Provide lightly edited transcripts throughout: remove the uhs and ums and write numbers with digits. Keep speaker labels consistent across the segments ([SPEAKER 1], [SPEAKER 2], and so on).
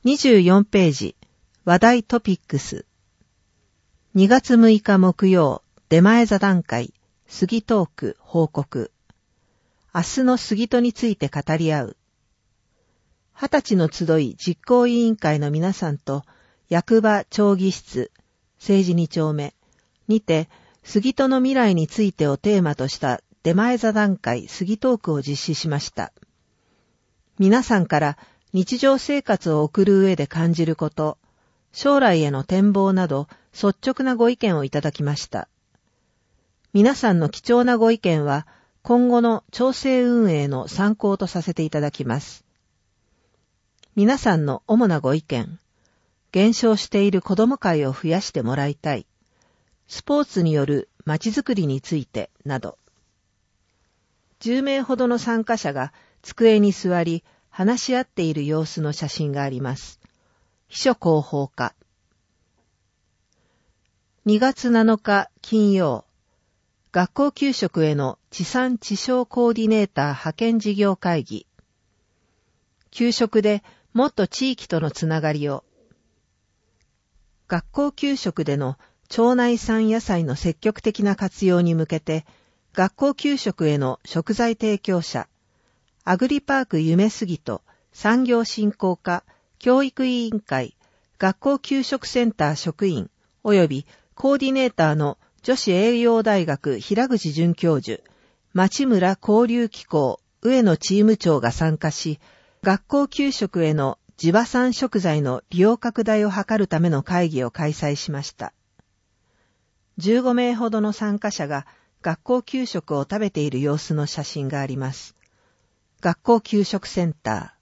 [SPEAKER 1] 24ページ、話題トピックス。2月6日木曜、出前座談会、杉トーク報告。明日の杉戸について語り合う。20歳の集い実行委員会の皆さんと、役場町議室、政治2丁目にて、杉戸の未来についてをテーマとした出前座談会杉トークを実施しました。皆さんから日常生活を送る上で感じること、将来への展望など率直なご意見をいただきました。皆さんの貴重なご意見は今後の町政運営の参考とさせていただきます。皆さんの主なご意見、減少している子ども会を増やしてもらいたい、スポーツによるまちづくりについてなど、10名ほどの参加者が机に座り話し合っている様子の写真があります。秘書広報課。2月7日金曜、学校給食への地産地消コーディネーター派遣事業会議。給食でもっと地域とのつながりを。学校給食での町内産野菜の積極的な活用に向けて、学校給食への食材提供者、アグリパーク夢すぎと産業振興課、教育委員会、学校給食センター職員、及びコーディネーターの女子栄養大学平口准教授、町村交流機構上野チーム長が参加し、学校給食への地場産食材の利用拡大を図るための会議を開催しました。15名ほどの参加者が学校給食を食べている様子の写真があります。学校給食センタ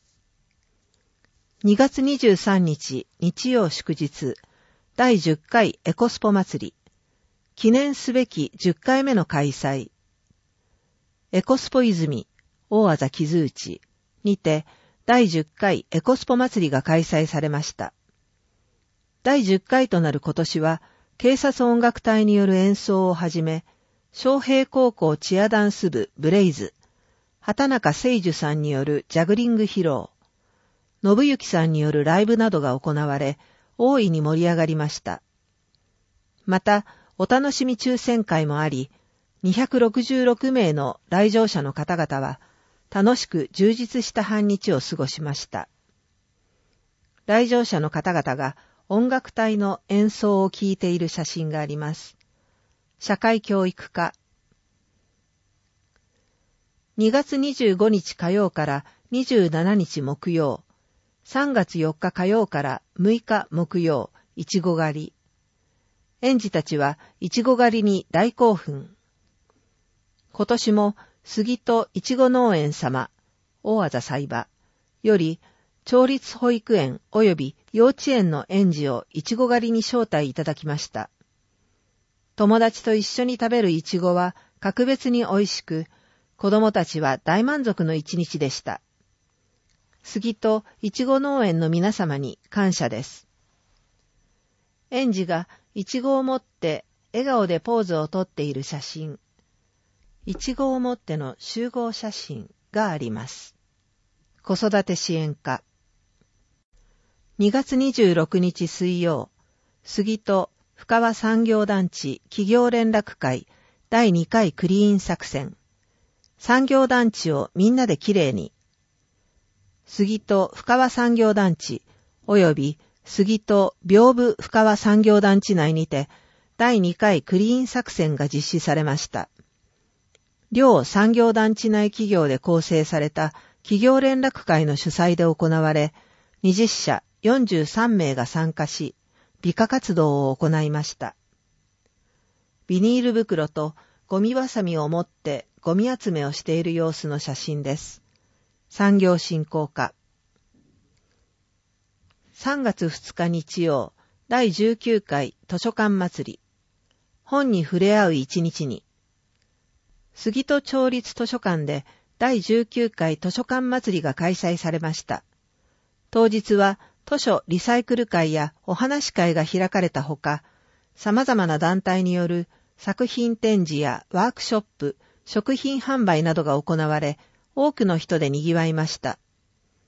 [SPEAKER 1] ー。2月23日日曜祝日、第10回エコスポ祭り。記念すべき10回目の開催。エコスポ泉、大字木内にて、第10回エコスポ祭りが開催されました。第10回となる今年は、警察音楽隊による演奏をはじめ、昌平高校チアダンス部ブレイズ、畑中誠樹さんによるジャグリング披露、信行さんによるライブなどが行われ、大いに盛り上がりました。また、お楽しみ抽選会もあり、266名の来場者の方々は、楽しく充実した半日を過ごしました。来場者の方々が音楽隊の演奏を聴いている写真があります。社会教育課。2月25日火曜から27日木曜、3月4日火曜から6日木曜、いちご狩り。園児たちはいちご狩りに大興奮。今年も杉戸いちご農園様、大字栽培より、町立保育園及び幼稚園の園児をいちご狩りに招待いただきました。友達と一緒に食べるいちごは格別に美味しく、子供たちは大満足の一日でした。杉戸いちご農園の皆様に感謝です。園児がいちごを持って笑顔でポーズをとっている写真、いちごを持っての集合写真があります。子育て支援課。2月26日水曜、杉戸深川産業団地企業連絡会第2回クリーン作戦。産業団地をみんなできれいに。杉戸深川産業団地及び杉戸屏風深川産業団地内にて第2回クリーン作戦が実施されました。両産業団地内企業で構成された企業連絡会の主催で行われ、20社43名が参加し、美化活動を行いました。ビニール袋とゴミばさみを持ってゴミ集めをしている様子の写真です。産業振興課。3月2日日曜、第19回図書館祭り。本に触れ合う一日に。杉戸町立図書館で第19回図書館祭りが開催されました。当日は図書リサイクル会やお話会が開かれたほか、様々な団体による作品展示やワークショップ、食品販売などが行われ、多くの人で賑わいました。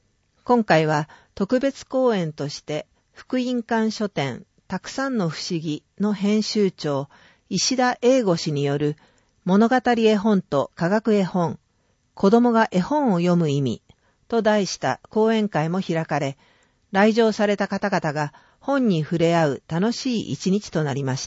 [SPEAKER 1] 今回は特別講演として福音館書店たくさんの不思議の編集長石田英吾氏による物語絵本と科学絵本、子供が絵本を読む意味と題した講演会も開かれ、来場された方々が本に触れ合う楽しい一日となりました。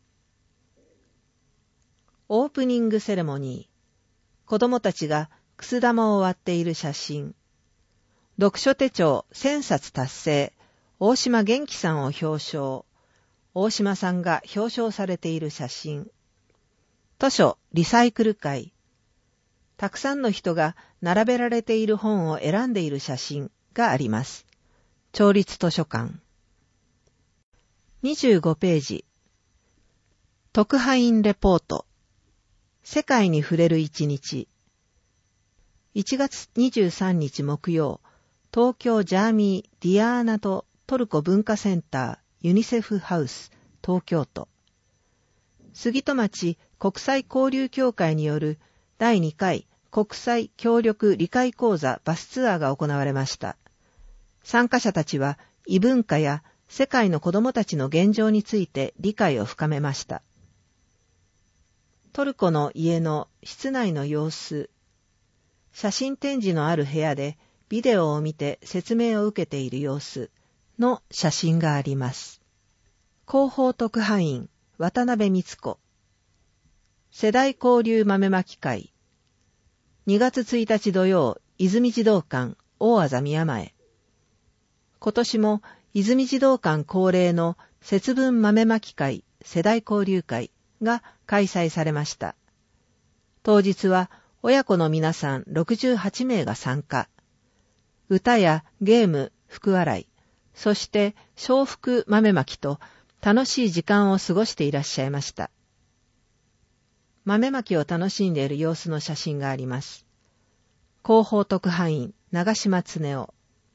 [SPEAKER 1] オープニングセレモニー、子供たちがくす玉を割っている写真、読書手帳1000冊達成、大島元気さんを表彰、大島さんが表彰されている写真、図書リサイクル会、たくさんの人が並べられている本を選んでいる写真があります。町立図書館。25ページ。特派員レポート。世界に触れる一日。1月23日木曜、東京ジャーミー・ディアーナト・トルコ文化センターユニセフハウス東京都。杉戸町国際交流協会による第2回国際協力理解講座バスツアーが行われました。参加者たちは異文化や世界の子どもたちの現状について理解を深めました。トルコの家の室内の様子、写真展示のある部屋でビデオを見て説明を受けている様子の写真があります。広報特派員渡辺光子、世代交流豆まき会、2月1日土曜、泉児童館大字宮前。今年も泉児童館恒例の節分豆まき会世代交流会が開催されました。当日は親子の皆さん68名が参加。歌やゲーム、福笑い、そして笑福豆まきと楽しい時間を過ごしていらっしゃいました。豆まきを楽しんでいる様子の写真があります。広報特派員長島恒夫。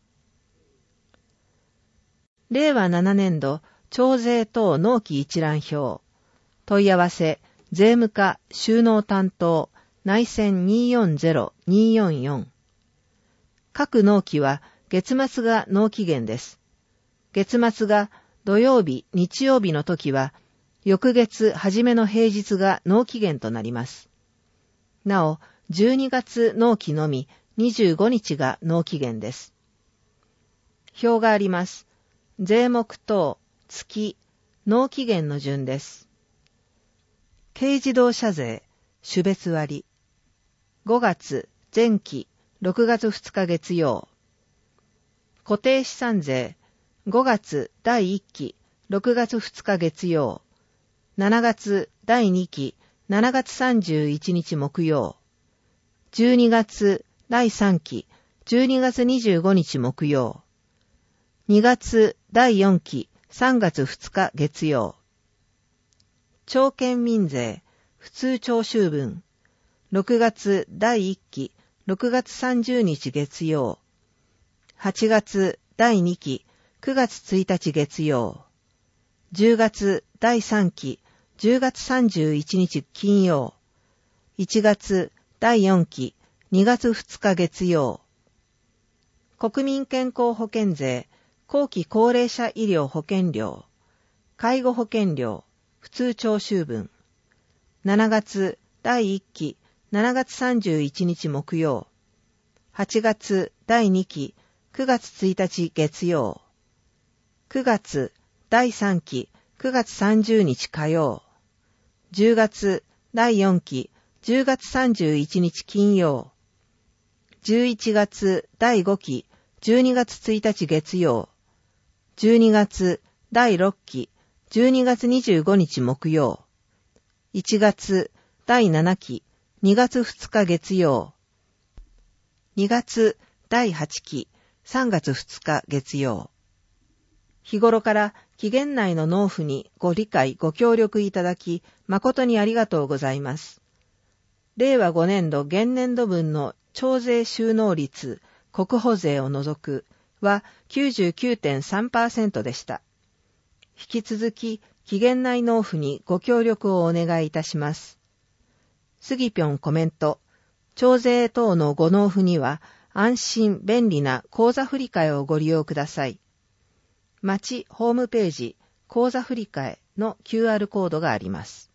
[SPEAKER 1] 令和7年度徴税等納期一覧表。問い合わせ、税務課収納担当内線240-244。各納期は月末が納期限です。月末が土曜日、日曜日の時は、翌月初めの平日が納期限となります。なお、12月納期のみ25日が納期限です。表があります。税目等、月、納期限の順です。軽自動車税、種別割。5月、前期、6月2日月曜。固定資産税、5月第1期、6月2日月曜。7月第2期、7月31日木曜。12月第3期、12月25日木曜。2月第4期、3月2日月曜。町県民税、普通徴収分。6月第1期、6月30日月曜。8月第2期、9月1日月曜。10月第3期、10月31日金曜。1月第4期、2月2日月曜。国民健康保険税、後期高齢者医療保険料、介護保険料、普通徴収分。7月第1期、7月31日木曜。8月第2期、9月1日月曜。9月第3期、9月30日火曜。10月第4期、10月31日金曜。11月第5期、12月1日月曜。12月第6期、12月25日木曜。1月第7期、2月2日月曜。2月第8期、3月2日月曜。日頃から期限内の納付にご理解ご協力いただき誠にありがとうございます。令和5年度現年度分の徴税収納率国保税を除くは 99.3% でした。引き続き期限内納付にご協力をお願いいたします。杉ぴょんコメント。徴税等のご納付には安心便利な口座振替をご利用ください。町ホームページ口座振替の QR コードがあります。